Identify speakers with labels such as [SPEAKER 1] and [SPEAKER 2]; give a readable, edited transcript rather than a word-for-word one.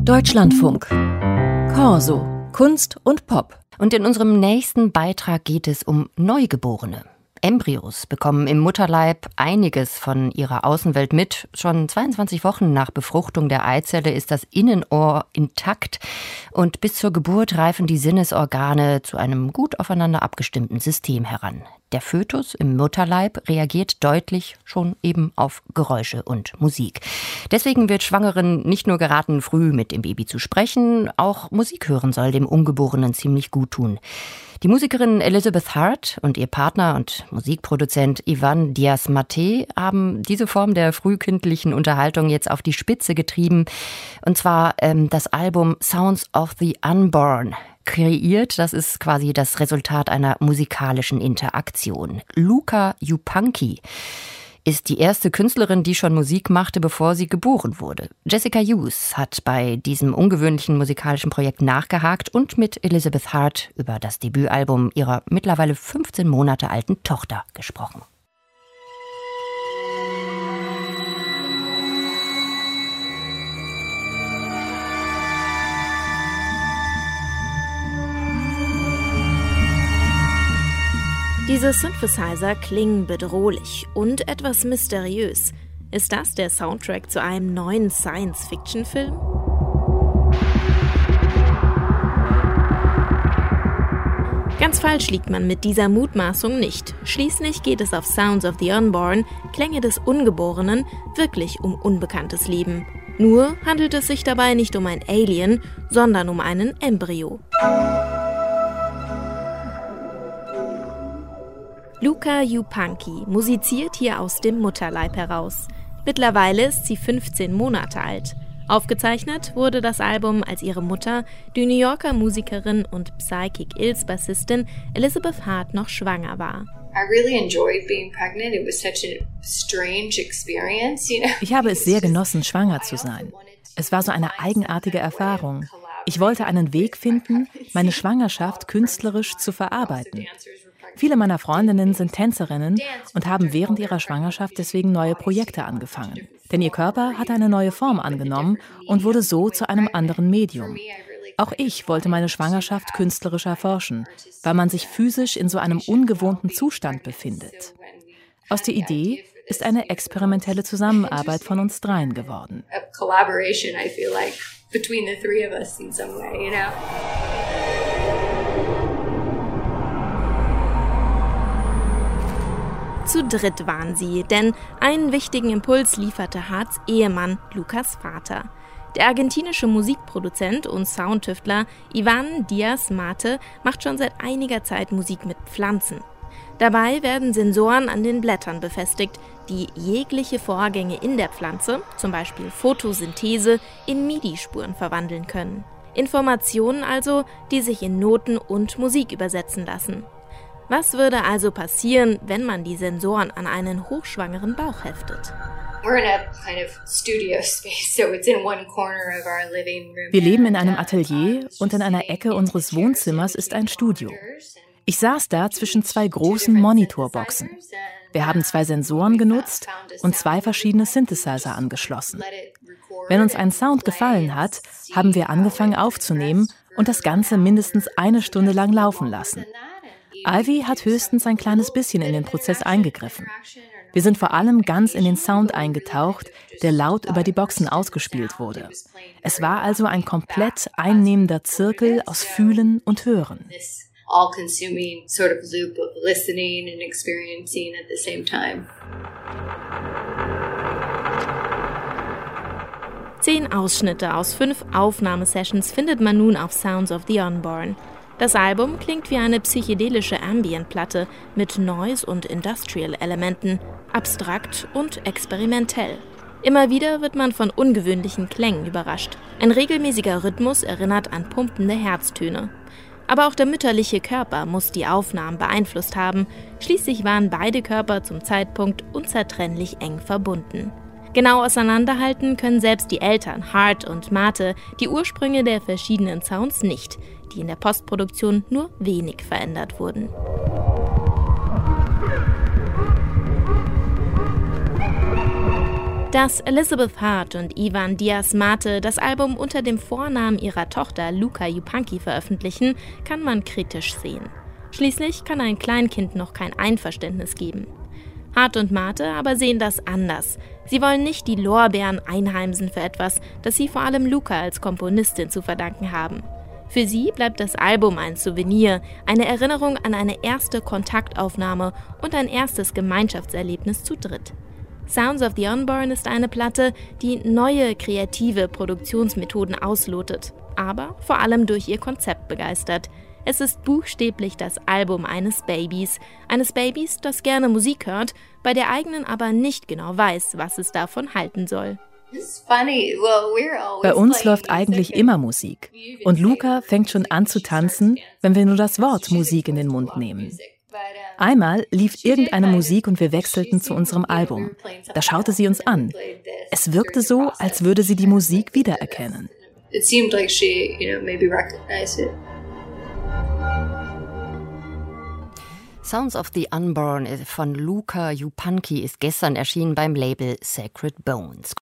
[SPEAKER 1] Deutschlandfunk. Corso. Kunst und Pop. Und in unserem nächsten Beitrag geht es um Neugeborene. Embryos bekommen im Mutterleib einiges von ihrer Außenwelt mit. Schon 22 Wochen nach Befruchtung der Eizelle ist das Innenohr intakt und bis zur Geburt reifen die Sinnesorgane zu einem gut aufeinander abgestimmten System heran. Der Fötus im Mutterleib reagiert deutlich schon eben auf Geräusche und Musik. Deswegen wird Schwangeren nicht nur geraten, früh mit dem Baby zu sprechen, auch Musik hören soll dem Ungeborenen ziemlich gut tun. Die Musikerin Elizabeth Hart und ihr Partner und Musikproduzent Iván Diaz-Maté haben diese Form der frühkindlichen Unterhaltung jetzt auf die Spitze getrieben. Und zwar das Album Sounds of the Unborn kreiert. Das ist quasi das Resultat einer musikalischen Interaktion. Luca Yupanqui ist die erste Künstlerin, die schon Musik machte, bevor sie geboren wurde. Jessica Hughes hat bei diesem ungewöhnlichen musikalischen Projekt nachgehakt und mit Elizabeth Hart über das Debütalbum ihrer mittlerweile 15 Monate alten Tochter gesprochen.
[SPEAKER 2] Diese Synthesizer klingen bedrohlich und etwas mysteriös. Ist das der Soundtrack zu einem neuen Science-Fiction-Film? Ganz falsch liegt man mit dieser Mutmaßung nicht. Schließlich geht es auf Sounds of the Unborn, Klänge des Ungeborenen, wirklich um unbekanntes Leben. Nur handelt es sich dabei nicht um ein Alien, sondern um einen Embryo. Luca Yupanqui musiziert hier aus dem Mutterleib heraus. Mittlerweile ist sie 15 Monate alt. Aufgezeichnet wurde das Album, als ihre Mutter, die New Yorker Musikerin und Psychic Ills-Bassistin Elizabeth Hart, noch schwanger war.
[SPEAKER 3] Ich habe es sehr genossen, schwanger zu sein. Es war so eine eigenartige Erfahrung. Ich wollte einen Weg finden, meine Schwangerschaft künstlerisch zu verarbeiten. Viele meiner Freundinnen sind Tänzerinnen und haben während ihrer Schwangerschaft deswegen neue Projekte angefangen. Denn ihr Körper hatte eine neue Form angenommen und wurde so zu einem anderen Medium. Auch ich wollte meine Schwangerschaft künstlerisch erforschen, weil man sich physisch in so einem ungewohnten Zustand befindet. Aus der Idee ist eine experimentelle Zusammenarbeit von uns dreien geworden.
[SPEAKER 2] Zu dritt waren sie, denn einen wichtigen Impuls lieferte Harts Ehemann, Lucas Vater. Der argentinische Musikproduzent und Soundtüftler Iván Diaz-Maté macht schon seit einiger Zeit Musik mit Pflanzen. Dabei werden Sensoren an den Blättern befestigt, die jegliche Vorgänge in der Pflanze, zum Beispiel Photosynthese, in MIDI-Spuren verwandeln können. Informationen also, die sich in Noten und Musik übersetzen lassen. Was würde also passieren, wenn man die Sensoren an einen hochschwangeren Bauch heftet?
[SPEAKER 3] Wir leben in einem Atelier und in einer Ecke unseres Wohnzimmers ist ein Studio. Ich saß da zwischen zwei großen Monitorboxen. Wir haben 2 Sensoren genutzt und 2 verschiedene Synthesizer angeschlossen. Wenn uns ein Sound gefallen hat, haben wir angefangen aufzunehmen und das Ganze mindestens 1 Stunde lang laufen lassen. Ivy hat höchstens ein kleines bisschen in den Prozess eingegriffen. Wir sind vor allem ganz in den Sound eingetaucht, der laut über die Boxen ausgespielt wurde. Es war also ein komplett einnehmender Zirkel aus Fühlen und Hören.
[SPEAKER 4] All-consuming sort of loop of listening and experiencing at the same time.
[SPEAKER 2] 10 Ausschnitte aus 5 Aufnahmesessions findet man nun auf Sounds of the Unborn. Das Album klingt wie eine psychedelische Ambient-Platte mit Noise- und Industrial-Elementen, abstrakt und experimentell. Immer wieder wird man von ungewöhnlichen Klängen überrascht. Ein regelmäßiger Rhythmus erinnert an pumpende Herztöne. Aber auch der mütterliche Körper muss die Aufnahmen beeinflusst haben. Schließlich waren beide Körper zum Zeitpunkt unzertrennlich eng verbunden. Genau auseinanderhalten können selbst die Eltern, Hart und Maté, die Ursprünge der verschiedenen Sounds nicht, die in der Postproduktion nur wenig verändert wurden. Dass Elizabeth Hart und Ivan Diaz-Mate das Album unter dem Vornamen ihrer Tochter Luca Yupanqui veröffentlichen, kann man kritisch sehen. Schließlich kann ein Kleinkind noch kein Einverständnis geben. Hart und Mate aber sehen das anders. Sie wollen nicht die Lorbeeren einheimsen für etwas, das sie vor allem Luca als Komponistin zu verdanken haben. Für sie bleibt das Album ein Souvenir, eine Erinnerung an eine erste Kontaktaufnahme und ein erstes Gemeinschaftserlebnis zu dritt. Sounds of the Unborn ist eine Platte, die neue kreative Produktionsmethoden auslotet, aber vor allem durch ihr Konzept begeistert. Es ist buchstäblich das Album eines Babys, das gerne Musik hört, bei der eigenen aber nicht genau weiß, was es davon halten soll.
[SPEAKER 3] Bei uns läuft eigentlich immer Musik. Und Luca fängt schon an zu tanzen, wenn wir nur das Wort Musik in den Mund nehmen. Einmal lief irgendeine Musik und wir wechselten zu unserem Album. Da schaute sie uns an. Es wirkte so, als würde sie die Musik wiedererkennen.
[SPEAKER 1] Sounds of the Unborn von Luca Yupanqui ist gestern erschienen beim Label Sacred Bones.